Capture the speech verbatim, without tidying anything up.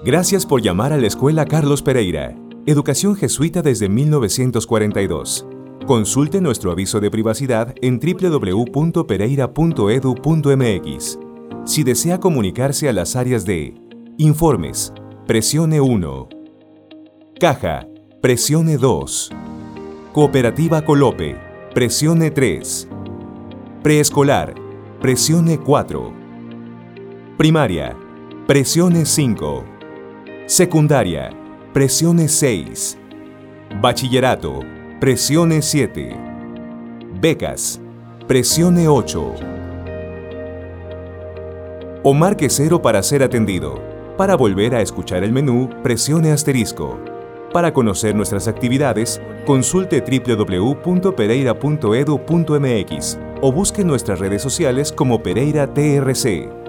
Gracias por llamar a la Escuela Carlos Pereira. Educación jesuita desde mil novecientos cuarenta y dos. Consulte nuestro aviso de privacidad en doble u doble u doble u punto pereira punto edu punto m x. Si desea comunicarse a las áreas de Informes, presione uno. Caja, presione dos. Cooperativa Colope, presione tres. Preescolar, presione cuatro. Primaria, presione cinco. Secundaria, presione seis. Bachillerato, presione siete. Becas, presione ocho. O marque cero para ser atendido. Para volver a escuchar el menú, presione asterisco. Para conocer nuestras actividades, consulte doble u doble u doble u punto pereira punto edu punto m x o busque nuestras redes sociales como Pereira T R C.